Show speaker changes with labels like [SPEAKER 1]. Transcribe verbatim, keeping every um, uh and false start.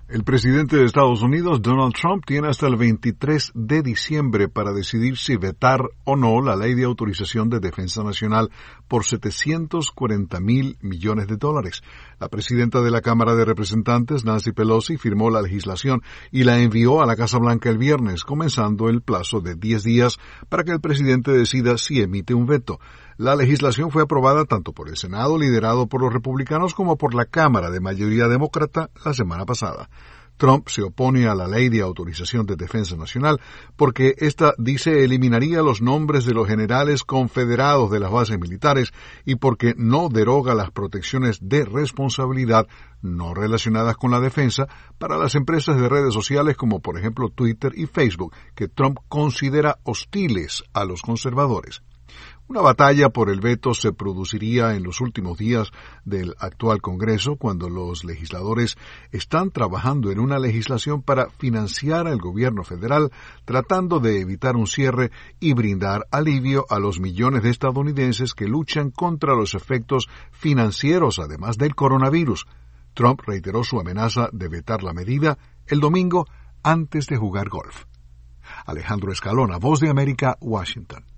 [SPEAKER 1] El presidente de Estados Unidos, Donald Trump, tiene hasta el veintitrés de diciembre para decidir si vetar o no la Ley de Autorización de Defensa Nacional por setecientos cuarenta mil millones de dólares. La presidenta de la Cámara de Representantes, Nancy Pelosi, firmó la legislación y la envió a la Casa Blanca el viernes, comenzando el plazo de diez días para que el presidente decida si emite un veto. La legislación fue aprobada tanto por el Senado, liderado por los republicanos, como por la Cámara de mayoría demócrata la semana pasada. Trump se opone a la Ley de Autorización de Defensa Nacional porque esta, dice, eliminaría los nombres de los generales confederados de las bases militares y porque no deroga las protecciones de responsabilidad no relacionadas con la defensa para las empresas de redes sociales como por ejemplo Twitter y Facebook, que Trump considera hostiles a los conservadores. Una batalla por el veto se produciría en los últimos días del actual Congreso, cuando los legisladores están trabajando en una legislación para financiar al gobierno federal, tratando de evitar un cierre y brindar alivio a los millones de estadounidenses que luchan contra los efectos financieros, además del coronavirus. Trump reiteró su amenaza de vetar la medida el domingo antes de jugar golf. Alejandro Escalona, Voz de América, Washington.